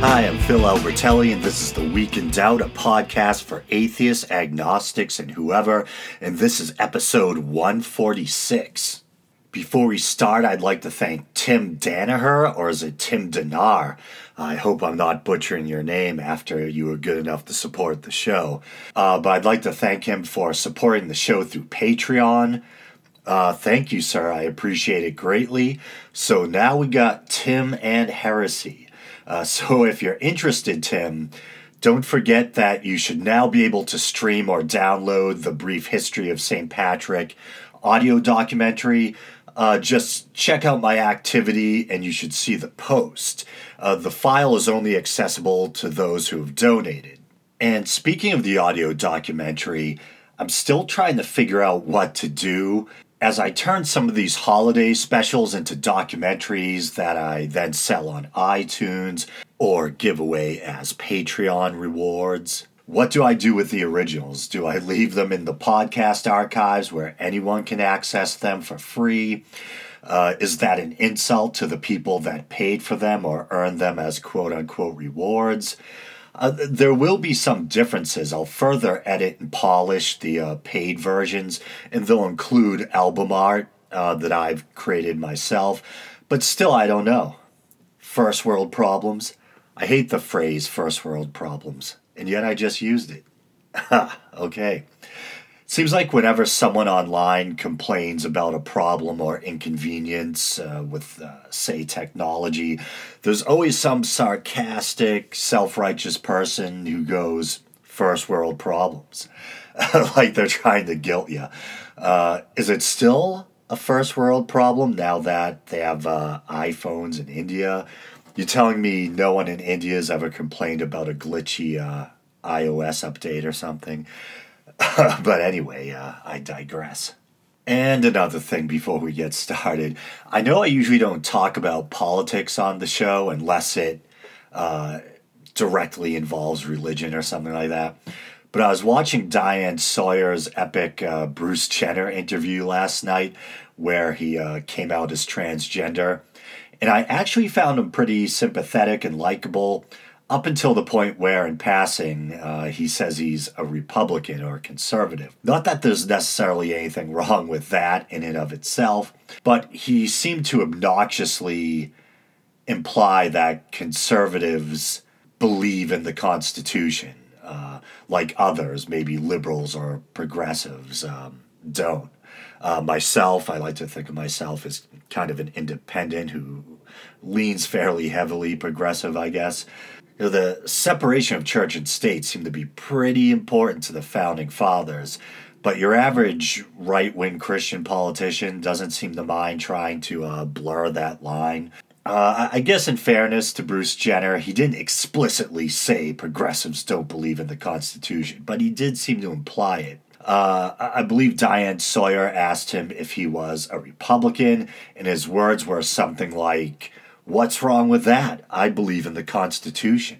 Hi, I'm Phil Albertelli, and this is The Week in Doubt, a podcast for atheists, agnostics, and whoever, and this is episode 146. Before we start, I'd like to thank Tim Danaher, or is it Tim Danar? I hope I'm not butchering your name after you were good enough to support the show. But I'd like to thank him for supporting the show through Patreon. Thank you, sir. I appreciate it greatly. So now we got Tim and Heresy. So if you're interested, Tim, don't forget that you should now be able to stream or download the Brief History of St. Patrick audio documentary. Just check out my activity and you should see the post. The file is only accessible to those who have donated. And speaking of the audio documentary, I'm still trying to figure out what to do as I turn some of these holiday specials into documentaries that I then sell on iTunes or give away as Patreon rewards. What do I do with the originals? Do I leave them in the podcast archives where anyone can access them for free? Is that an insult to the people that paid for them or earned them as quote-unquote rewards? There will be some differences. I'll further edit and polish the paid versions, and they'll include album art that I've created myself. But still, I don't know. First world problems? I hate the phrase first world problems, and yet I just used it. Okay. Seems like whenever someone online complains about a problem or inconvenience with, say, technology, there's always some sarcastic, self-righteous person who goes, first world problems. Like they're trying to guilt you. Is it still a first world problem now that they have iPhones in India? You're telling me no one in India has ever complained about a glitchy iOS update or something? But anyway, I digress. And another thing before we get started. I know I usually don't talk about politics on the show unless it directly involves religion or something like that. But I was watching Diane Sawyer's epic Bruce Jenner interview last night where he came out as transgender. And I actually found him pretty sympathetic and likable. Up until the point where, in passing, he says he's a Republican or a conservative. Not that there's necessarily anything wrong with that in and of itself, but he seemed to obnoxiously imply that conservatives believe in the Constitution, like others, maybe liberals or progressives, don't. Myself, I like to think of myself as kind of an independent who leans fairly heavily progressive, I guess. You know, the separation of church and state seemed to be pretty important to the founding fathers, but your average right-wing Christian politician doesn't seem to mind trying to blur that line. I guess in fairness to Bruce Jenner, he didn't explicitly say progressives don't believe in the Constitution, but he did seem to imply it. I believe Diane Sawyer asked him if he was a Republican, and his words were something like, "What's wrong with that? I believe in the Constitution."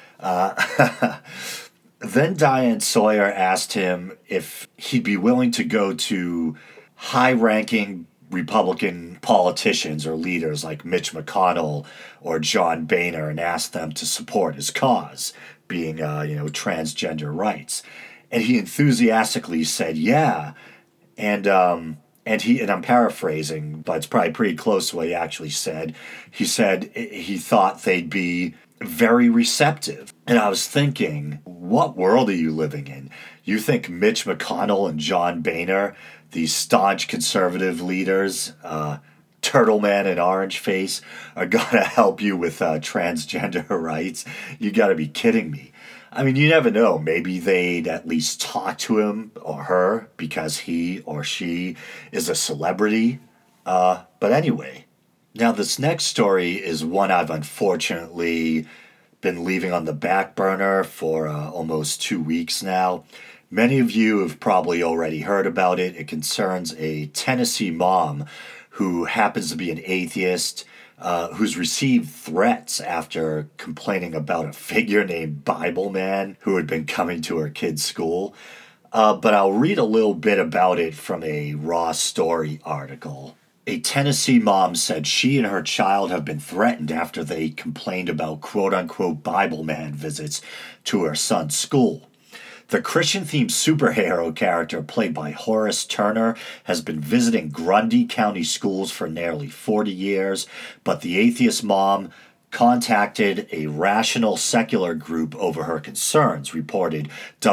Then Diane Sawyer asked him if he'd be willing to go to high-ranking Republican politicians or leaders like Mitch McConnell or John Boehner and ask them to support his cause, being, transgender rights. And he enthusiastically said, yeah. And I'm paraphrasing, but it's probably pretty close to what he actually said. He said he thought they'd be very receptive. And I was thinking, what world are you living in? You think Mitch McConnell and John Boehner, these staunch conservative leaders, Turtle Man and Orange Face, are going to help you with transgender rights? You got to be kidding me. I mean, you never know. Maybe they'd at least talk to him or her because he or she is a celebrity. But anyway, now this next story is one I've unfortunately been leaving on the back burner for almost 2 weeks now. Many of you have probably already heard about it. It concerns a Tennessee mom who happens to be an atheist, who's received threats after complaining about a figure named Bible Man who had been coming to her kid's school. But I'll read a little bit about it from a Raw Story article. A Tennessee mom said she and her child have been threatened after they complained about quote-unquote Bible man visits to her son's school. The Christian-themed superhero character played by Horace Turner has been visiting Grundy County schools for nearly 40 years, but the atheist mom contacted a rational secular group over her concerns, reported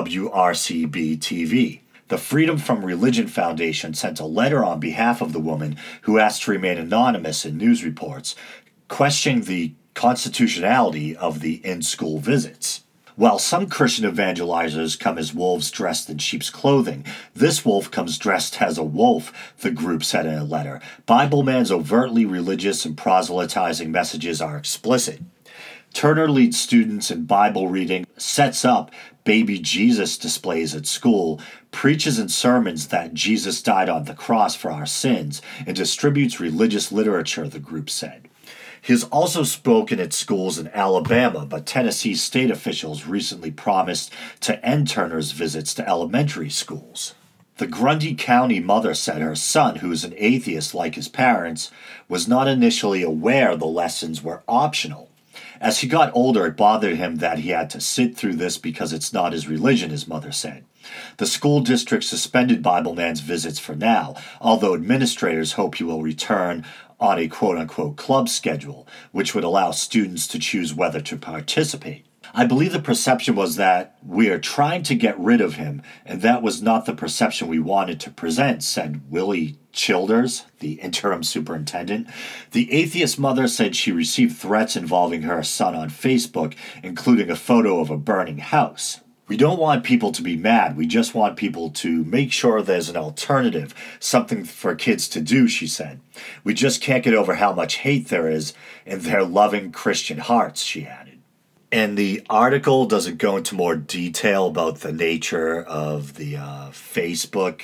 WRCB-TV. The Freedom from Religion Foundation sent a letter on behalf of the woman, who asked to remain anonymous in news reports, questioning the constitutionality of the in-school visits. While some Christian evangelizers come as wolves dressed in sheep's clothing, this wolf comes dressed as a wolf, the group said in a letter. Bible Man's overtly religious and proselytizing messages are explicit. Turner leads students in Bible reading, sets up baby Jesus displays at school, preaches in sermons that Jesus died on the cross for our sins, and distributes religious literature, the group said. He has also spoken at schools in Alabama, but Tennessee state officials recently promised to end Turner's visits to elementary schools. The Grundy County mother said her son, who is an atheist like his parents, was not initially aware the lessons were optional. As he got older, it bothered him that he had to sit through this because it's not his religion, his mother said. The school district suspended Bible Man's visits for now, although administrators hope he will return on a quote-unquote club schedule, which would allow students to choose whether to participate. I believe the perception was that we are trying to get rid of him, and that was not the perception we wanted to present, said Willie Childers, the interim superintendent. The atheist mother said she received threats involving her son on Facebook, including a photo of a burning house. We don't want people to be mad. We just want people to make sure there's an alternative, something for kids to do, she said. We just can't get over how much hate there is in their loving Christian hearts, she added. And the article doesn't go into more detail about the nature of the Facebook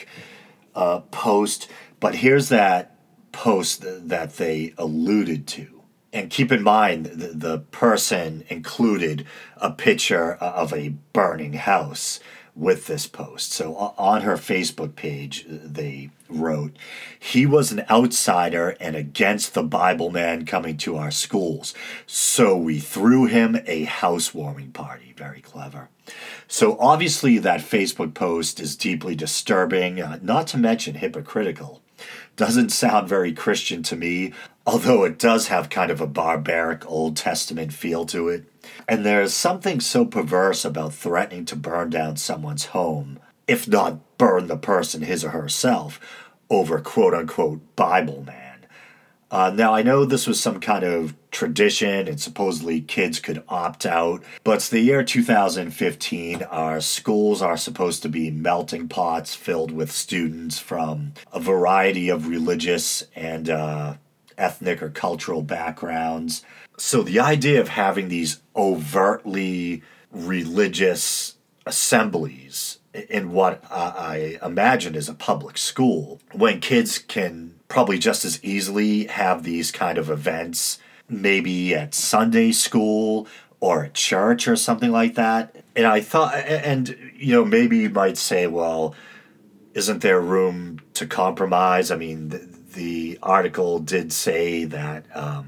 post, but here's that post that they alluded to. And keep in mind, the person included a picture of a burning house with this post. So on her Facebook page, they wrote, "He was an outsider and against the Bible man coming to our schools. So we threw him a housewarming party." Very clever. So obviously that Facebook post is deeply disturbing, not to mention hypocritical. Doesn't sound very Christian to me, although it does have kind of a barbaric Old Testament feel to it. And there's something so perverse about threatening to burn down someone's home, if not burn the person his or herself, over quote-unquote Bible man. Now, I know this was some kind of tradition and supposedly kids could opt out, but it's the year 2015. Our schools are supposed to be melting pots filled with students from a variety of religious and ethnic or cultural backgrounds. So the idea of having these overtly religious assemblies in what I imagine is a public school, when kids can probably just as easily have these kind of events, maybe at Sunday school or at church or something like that. And I thought, and maybe you might say, well, isn't there room to compromise? I mean, the article did say that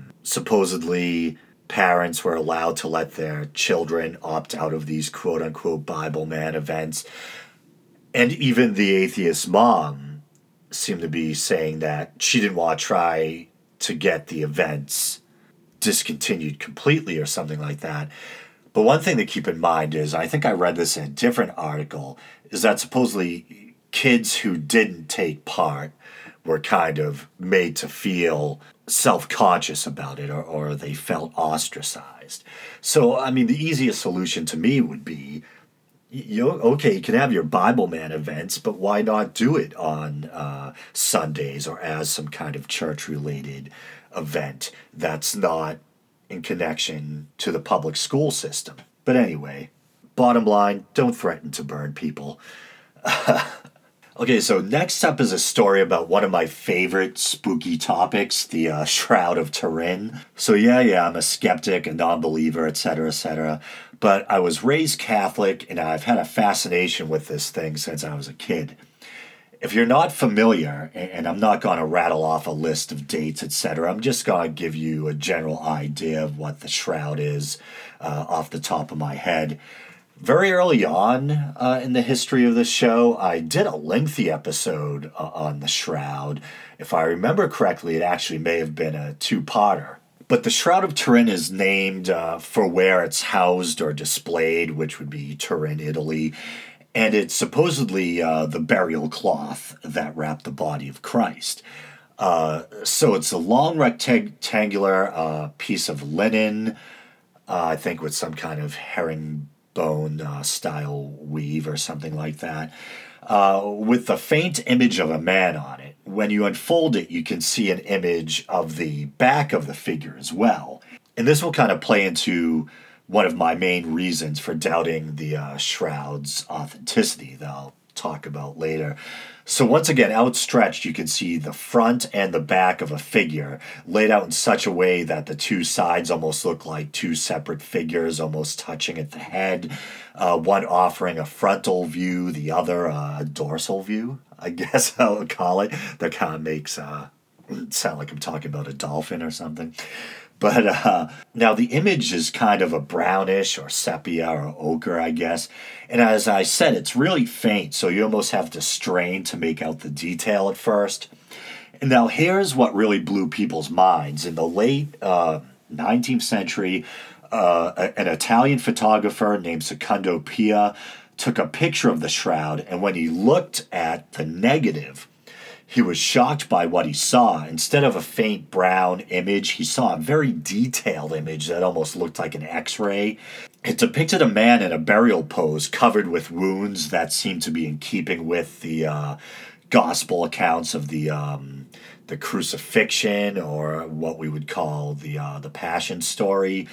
supposedly parents were allowed to let their children opt out of these quote-unquote Bible man events. And even the atheist mom seemed to be saying that she didn't want to try to get the events discontinued completely or something like that. But one thing to keep in mind is, I think I read this in a different article, is that supposedly kids who didn't take part were kind of made to feel self-conscious about it, or they felt ostracized. So, I mean, the easiest solution to me would be, you can have your Bible Man events, but why not do it on Sundays or as some kind of church-related event that's not in connection to the public school system? But anyway, bottom line, don't threaten to burn people. Okay, so next up is a story about one of my favorite spooky topics, the Shroud of Turin. So yeah, I'm a skeptic, a non-believer, etc., but I was raised Catholic, and I've had a fascination with this thing since I was a kid. If you're not familiar, and I'm not going to rattle off a list of dates, etc., I'm just going to give you a general idea of what the shroud is off the top of my head. Very early on in the history of the show, I did a lengthy episode on the shroud. If I remember correctly, it actually may have been a two-parter. But the Shroud of Turin is named for where it's housed or displayed, which would be Turin, Italy. And it's supposedly the burial cloth that wrapped the body of Christ. So it's a long rectangular piece of linen, I think with some kind of herringbone style weave or something like that, with the faint image of a man on it. When you unfold it, you can see an image of the back of the figure as well. And this will kind of play into one of my main reasons for doubting the shroud's authenticity that I'll talk about later. So once again, outstretched, you can see the front and the back of a figure laid out in such a way that the two sides almost look like two separate figures, almost touching at the head. One offering a frontal view, the other a dorsal view, I guess I would call it. That kind of makes it sound like I'm talking about a dolphin or something. But now the image is kind of a brownish or sepia or ochre, I guess. And as I said, it's really faint, so you almost have to strain to make out the detail at first. And now here's what really blew people's minds. In the late 19th century, an Italian photographer named Secondo Pia took a picture of the shroud, and when he looked at the negative, he was shocked by what he saw. Instead of a faint brown image, he saw a very detailed image that almost looked like an X-ray. It depicted a man in a burial pose covered with wounds that seemed to be in keeping with the gospel accounts of the crucifixion, or what we would call the Passion story.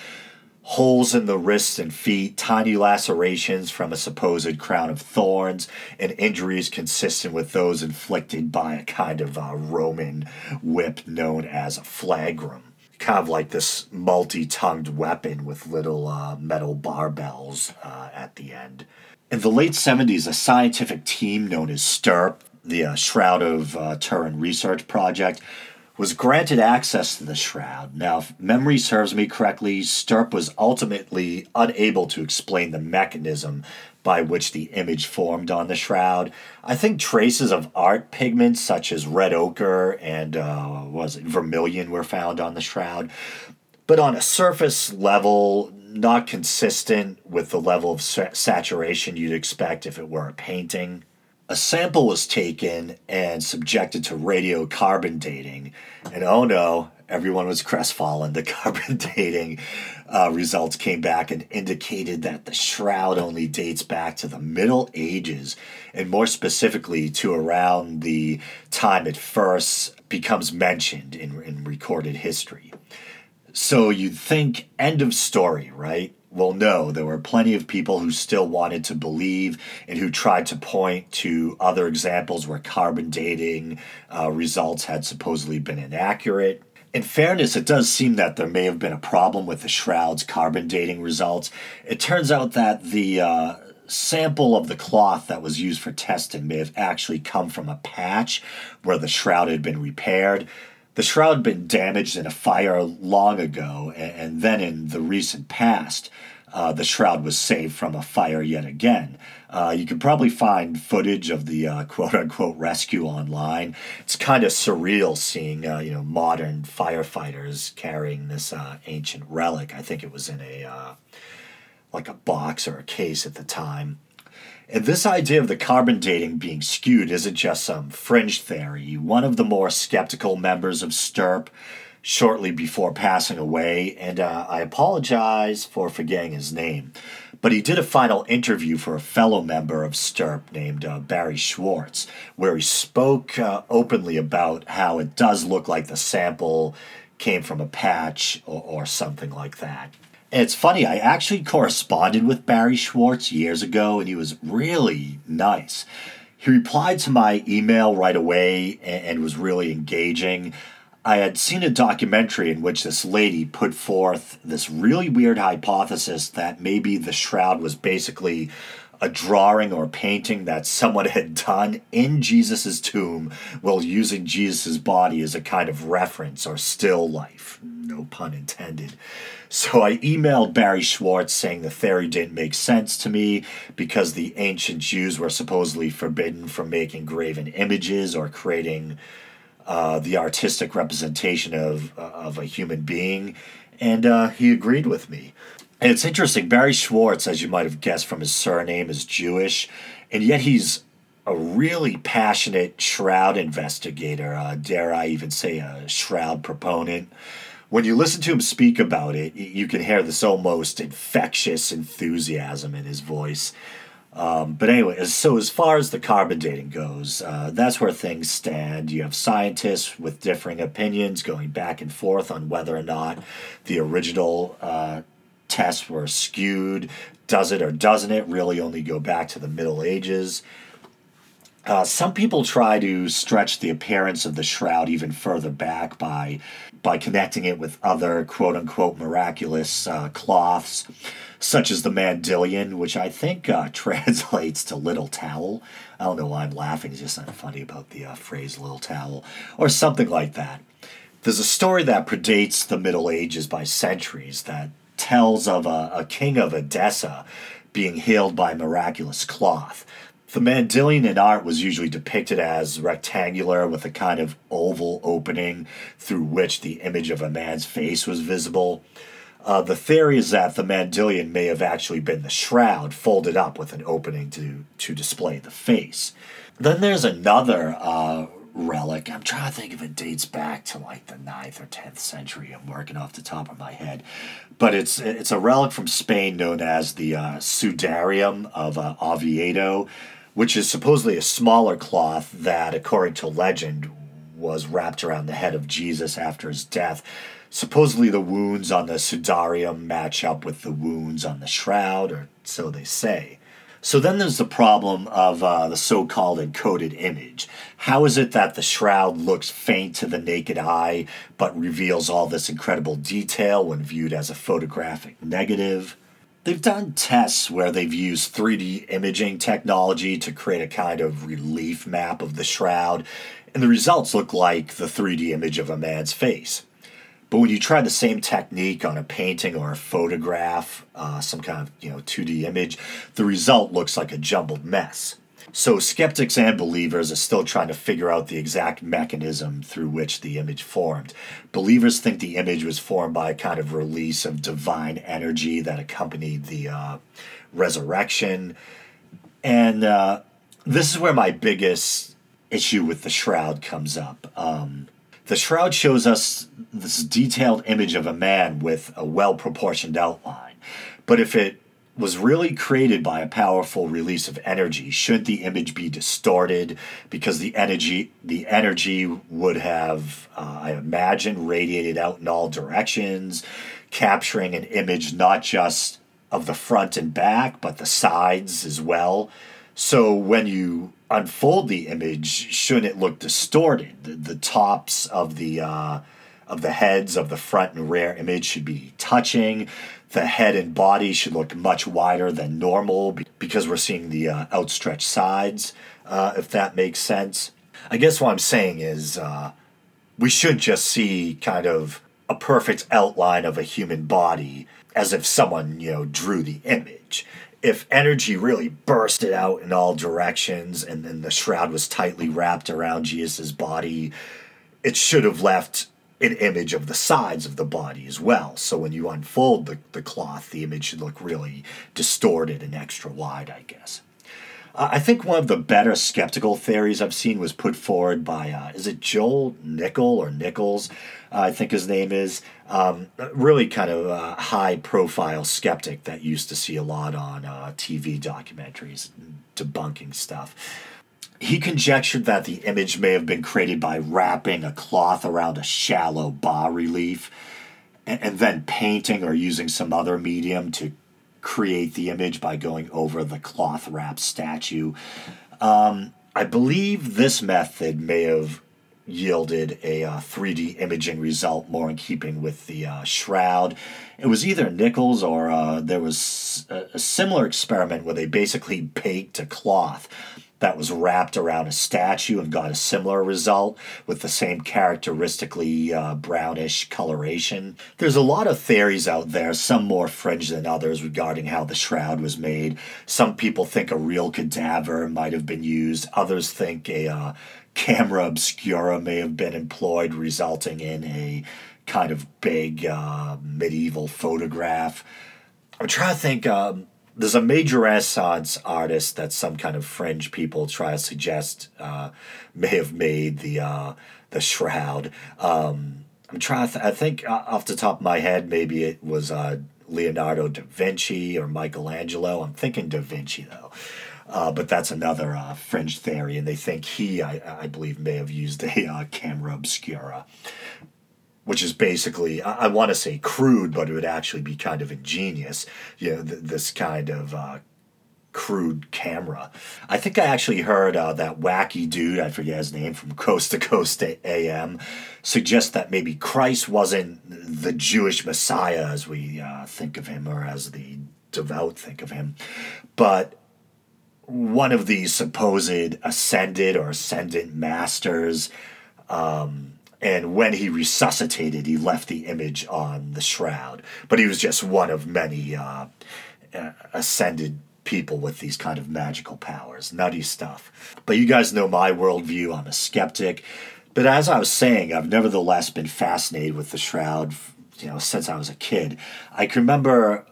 Holes in the wrists and feet, tiny lacerations from a supposed crown of thorns, and injuries consistent with those inflicted by a kind of Roman whip known as a flagrum. Kind of like this multi-tongued weapon with little metal barbells at the end. In the late 70s, a scientific team known as STURP, the Shroud of Turin Research Project, was granted access to the shroud. Now, if memory serves me correctly, STURP was ultimately unable to explain the mechanism by which the image formed on the shroud. I think traces of art pigments such as red ochre and vermilion were found on the shroud, but on a surface level, not consistent with the level of saturation you'd expect if it were a painting. A sample was taken and subjected to radiocarbon dating, and oh no, everyone was crestfallen. The carbon dating results came back and indicated that the shroud only dates back to the Middle Ages, and more specifically to around the time it first becomes mentioned in recorded history. So you'd think, end of story, right? Well, no, there were plenty of people who still wanted to believe and who tried to point to other examples where carbon dating results had supposedly been inaccurate. In fairness, it does seem that there may have been a problem with the shroud's carbon dating results. It turns out that the sample of the cloth that was used for testing may have actually come from a patch where the shroud had been repaired. The shroud had been damaged in a fire long ago, and then in the recent past, the shroud was saved from a fire yet again. You can probably find footage of the quote-unquote rescue online. It's kind of surreal seeing modern firefighters carrying this ancient relic. I think it was in a box or a case at the time. And this idea of the carbon dating being skewed isn't just some fringe theory. One of the more skeptical members of STURP, shortly before passing away, and I apologize for forgetting his name, but he did a final interview for a fellow member of STURP named Barry Schwartz, where he spoke openly about how it does look like the sample came from a patch or something like that. And it's funny, I actually corresponded with Barry Schwartz years ago, and he was really nice. He replied to my email right away and was really engaging. I had seen a documentary in which this lady put forth this really weird hypothesis that maybe the shroud was basically a drawing or painting that someone had done in Jesus' tomb while using Jesus' body as a kind of reference or still life. No pun intended. So I emailed Barry Schwartz saying the theory didn't make sense to me because the ancient Jews were supposedly forbidden from making graven images or creating the artistic representation of a human being, and he agreed with me. And it's interesting, Barry Schwartz, as you might have guessed from his surname, is Jewish, and yet he's a really passionate shroud investigator, dare I even say a shroud proponent. When you listen to him speak about it, you can hear this almost infectious enthusiasm in his voice. But anyway, so as far as the carbon dating goes, that's where things stand. You have scientists with differing opinions going back and forth on whether or not the original tests were skewed. Does it or doesn't it really only go back to the Middle Ages? Some people try to stretch the appearance of the shroud even further back by connecting it with other quote-unquote miraculous cloths, such as the Mandylion, which I think translates to little towel. I don't know why I'm laughing, it's just not funny about the phrase little towel, or something like that. There's a story that predates the Middle Ages by centuries that tells of a king of Edessa being healed by miraculous cloth. The Mandylion in art was usually depicted as rectangular with a kind of oval opening through which the image of a man's face was visible. The theory is that the Mandylion may have actually been the shroud folded up with an opening to display the face. Then there's another relic. I'm trying to think if it dates back to like the 9th or 10th century. I'm working off the top of my head. But it's a relic from Spain known as the Sudarium of Oviedo, which is supposedly a smaller cloth that, according to legend, was wrapped around the head of Jesus after his death. Supposedly the wounds on the Sudarium match up with the wounds on the shroud, or so they say. So then there's the problem of the so-called encoded image. How is it that the shroud looks faint to the naked eye, but reveals all this incredible detail when viewed as a photographic negative? They've done tests where they've used 3D imaging technology to create a kind of relief map of the shroud, and the results look like the 3D image of a man's face. But when you try the same technique on a painting or a photograph, some kind of 2D image, the result looks like a jumbled mess. So skeptics and believers are still trying to figure out the exact mechanism through which the image formed. Believers think the image was formed by a kind of release of divine energy that accompanied the resurrection. And this is where my biggest issue with the shroud comes up. The shroud shows us this detailed image of a man with a well-proportioned outline. But if it was really created by a powerful release of energy, shouldn't the image be distorted? Because the energy would have, I imagine, radiated out in all directions, capturing an image not just of the front and back, but the sides as well. So when you unfold the image, shouldn't it look distorted? The tops of the heads of the front and rear image should be touching. The head and body should look much wider than normal because we're seeing the outstretched sides, if that makes sense. I guess what I'm saying is we should just see kind of a perfect outline of a human body as if someone, drew the image. If energy really bursted out in all directions and then the shroud was tightly wrapped around Jesus' body, it should have left an image of the sides of the body as well. So when you unfold the cloth, the image should look really distorted and extra wide, I guess. I think one of the better skeptical theories I've seen was put forward by, is it Joel Nichols, I think his name is. Really kind of a high-profile skeptic that used to see a lot on TV documentaries, debunking stuff. He conjectured that the image may have been created by wrapping a cloth around a shallow bas-relief and then painting or using some other medium to create the image by going over the cloth-wrapped statue. I believe this method may have yielded a 3D imaging result more in keeping with the shroud. It was either Nichols or there was a similar experiment where they basically baked a cloth that was wrapped around a statue and got a similar result with the same characteristically brownish coloration. There's a lot of theories out there, some more fringe than others, regarding how the shroud was made. Some people think a real cadaver might have been used. Others think a camera obscura may have been employed, resulting in a kind of big medieval photograph. I'm trying to think. There's a major Renaissance artist that some kind of fringe people try to suggest may have made the shroud. I'm trying to. I think off the top of my head, maybe it was Leonardo da Vinci or Michelangelo. I'm thinking da Vinci though. But that's another fringe theory, and they think he, I believe, may have used a camera obscura, which is basically, I want to say crude, but it would actually be kind of ingenious, this kind of crude camera. I think I actually heard that wacky dude, I forget his name, from Coast to Coast AM, suggest that maybe Christ wasn't the Jewish Messiah as we think of him, or as the devout think of him, but one of these supposed ascended or ascendant masters. And when he resuscitated, he left the image on the shroud. But he was just one of many ascended people with these kind of magical powers. Nutty stuff. But you guys know my worldview. I'm a skeptic. But as I was saying, I've nevertheless been fascinated with the shroud, since I was a kid. I can remember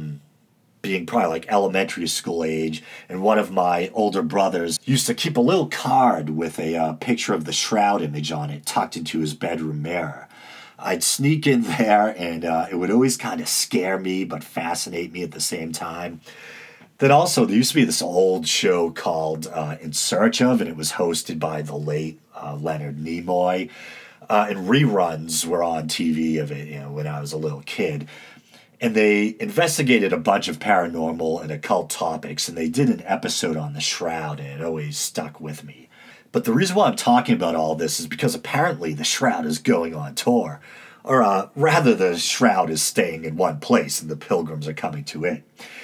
being probably like elementary school age, and one of my older brothers used to keep a little card with a picture of the shroud image on it tucked into his bedroom mirror. I'd sneak in there, and it would always kind of scare me but fascinate me at the same time. Then also, there used to be this old show called In Search Of, and it was hosted by the late Leonard Nimoy. And reruns were on TV of it, when I was a little kid. And they investigated a bunch of paranormal and occult topics, and they did an episode on the shroud, and it always stuck with me. But the reason why I'm talking about all this is because apparently the shroud is going on tour. Or rather, the shroud is staying in one place, and the pilgrims are coming to it.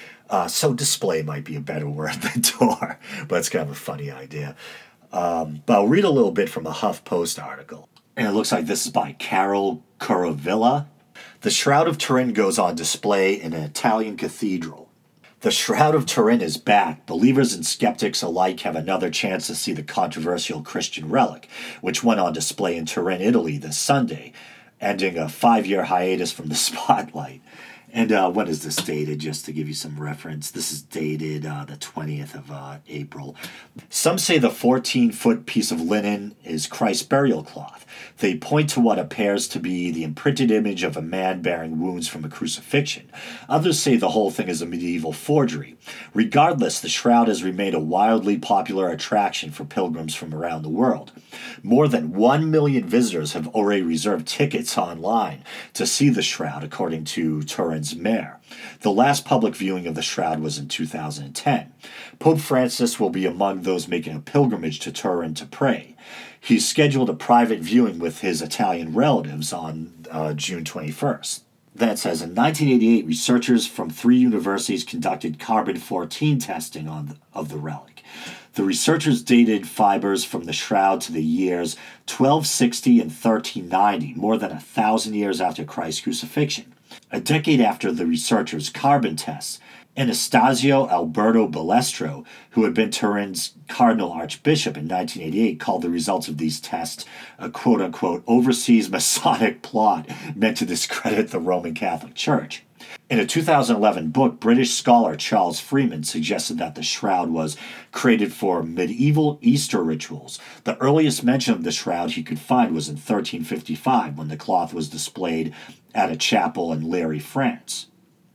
So display might be a better word than tour, but it's kind of a funny idea. But I'll read a little bit from a HuffPost article. And it looks like this is by Carol Curavilla. The Shroud of Turin goes on display in an Italian cathedral. The Shroud of Turin is back. Believers and skeptics alike have another chance to see the controversial Christian relic, which went on display in Turin, Italy this Sunday, ending a 5-year hiatus from the spotlight. And when is this dated, just to give you some reference? This is dated the 20th of April. Some say the 14-foot piece of linen is Christ's burial cloth. They point to what appears to be the imprinted image of a man bearing wounds from a crucifixion. Others say the whole thing is a medieval forgery. Regardless, the shroud has remained a wildly popular attraction for pilgrims from around the world. More than 1 million visitors have already reserved tickets online to see the shroud, according to Turin's mayor. The last public viewing of the shroud was in 2010. Pope Francis will be among those making a pilgrimage to Turin to pray. He's scheduled a private viewing with his Italian relatives on June 21st. Then it says, in 1988, researchers from 3 universities conducted carbon-14 testing of the relic. The researchers dated fibers from the shroud to the years 1260 and 1390, more than 1,000 years after Christ's crucifixion. A decade after the researchers' carbon tests, Anastasio Alberto Balestro, who had been Turin's cardinal archbishop in 1988, called the results of these tests a quote-unquote overseas Masonic plot meant to discredit the Roman Catholic Church. In a 2011 book, British scholar Charles Freeman suggested that the shroud was created for medieval Easter rituals. The earliest mention of the shroud he could find was in 1355, when the cloth was displayed at a chapel in Léry, France.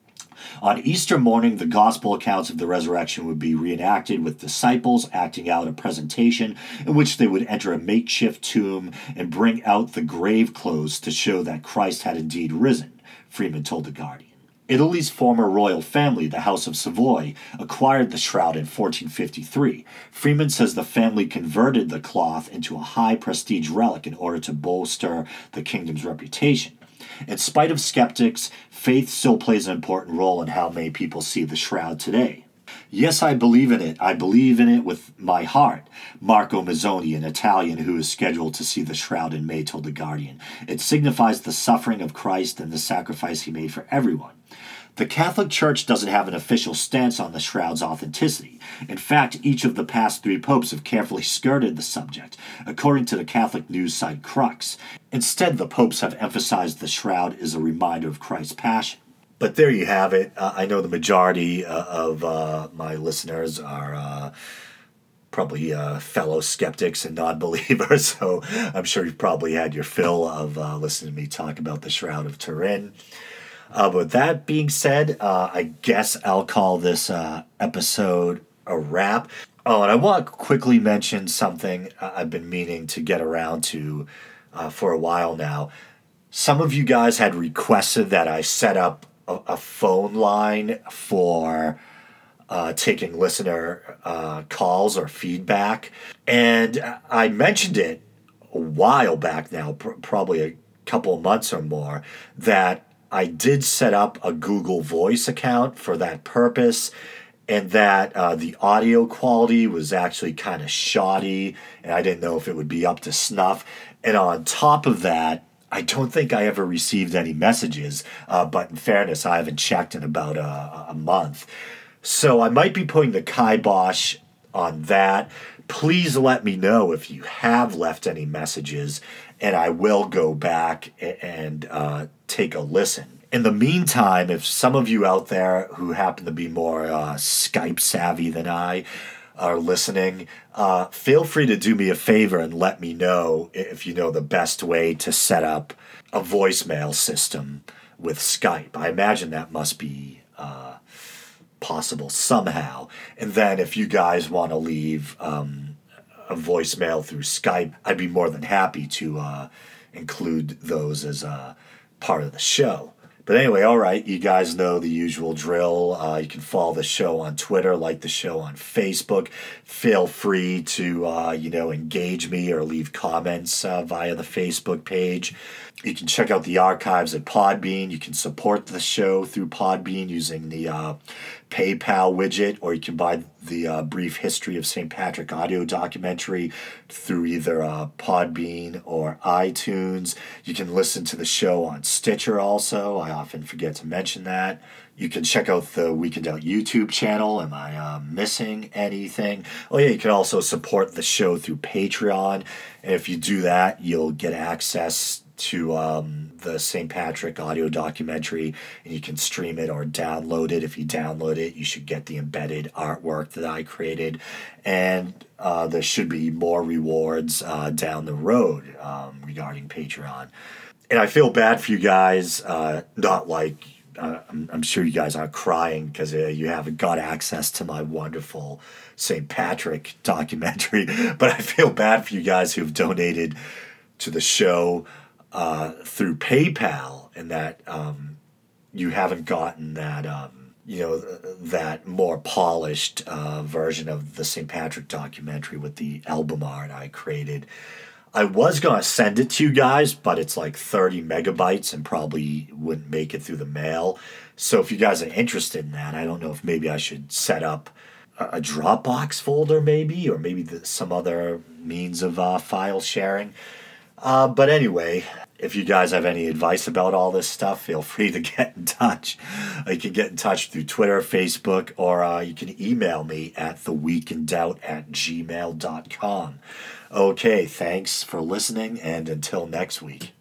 On Easter morning, the gospel accounts of the resurrection would be reenacted, with disciples acting out a presentation in which they would enter a makeshift tomb and bring out the grave clothes to show that Christ had indeed risen, Freeman told The Guardian. Italy's former royal family, the House of Savoy, acquired the shroud in 1453. Freeman says the family converted the cloth into a high prestige relic in order to bolster the kingdom's reputation. In spite of skeptics, faith still plays an important role in how many people see the shroud today. Yes, I believe in it. I believe in it with my heart. Marco Mazzoni, an Italian who is scheduled to see the shroud in May, told The Guardian. It signifies the suffering of Christ and the sacrifice he made for everyone. The Catholic Church doesn't have an official stance on the shroud's authenticity. In fact, each of the past 3 popes have carefully skirted the subject, according to the Catholic news site Crux. Instead, the popes have emphasized the shroud is a reminder of Christ's passion. But there you have it. I know the majority of my listeners are probably fellow skeptics and non-believers, so I'm sure you've probably had your fill of listening to me talk about the Shroud of Turin. But with that being said, I guess I'll call this episode a wrap. Oh, and I want to quickly mention something I've been meaning to get around to for a while now. Some of you guys had requested that I set up a phone line for taking listener calls or feedback. And I mentioned it a while back now, probably a couple of months or more, that I did set up a Google Voice account for that purpose, and that the audio quality was actually kind of shoddy, and I didn't know if it would be up to snuff. And on top of that, I don't think I ever received any messages, but in fairness, I haven't checked in about a month. So I might be putting the kibosh on that. Please let me know if you have left any messages, and I will go back and take a listen. In the meantime, if some of you out there who happen to be more Skype savvy than I are listening, feel free to do me a favor and let me know if you know the best way to set up a voicemail system with Skype. I imagine that must be possible somehow. And then if you guys want to leave a voicemail through Skype, I'd be more than happy to include those as part of the show. But anyway, all right, you guys know the usual drill. You can follow the show on Twitter, like the show on Facebook. Feel free to, engage me or leave comments via the Facebook page. You can check out the archives at Podbean. You can support the show through Podbean using the PayPal widget, or you can buy the Brief History of St. Patrick audio documentary through either Podbean or iTunes. You can listen to the show on Stitcher also. I often forget to mention that. You can check out the Week in Doubt YouTube channel. Am I missing anything? Oh, yeah, you can also support the show through Patreon. And if you do that, you'll get access to the St. Patrick audio documentary, and you can stream it or download it. If you download it, you should get the embedded artwork that I created, and there should be more rewards down the road regarding Patreon. And I feel bad for you guys, not like I'm sure you guys aren't crying because you haven't got access to my wonderful St. Patrick documentary, but I feel bad for you guys who've donated to the show through PayPal, and that you haven't gotten that that more polished version of the St. Patrick documentary with the album art I created. I was going to send it to you guys, but it's like 30 megabytes and probably wouldn't make it through the mail. So if you guys are interested in that, I don't know if maybe I should set up a Dropbox folder maybe, or maybe some other means of file sharing. But anyway, if you guys have any advice about all this stuff, feel free to get in touch. You can get in touch through Twitter, Facebook, or you can email me at theweekindoubt@gmail.com. Okay, thanks for listening, and until next week.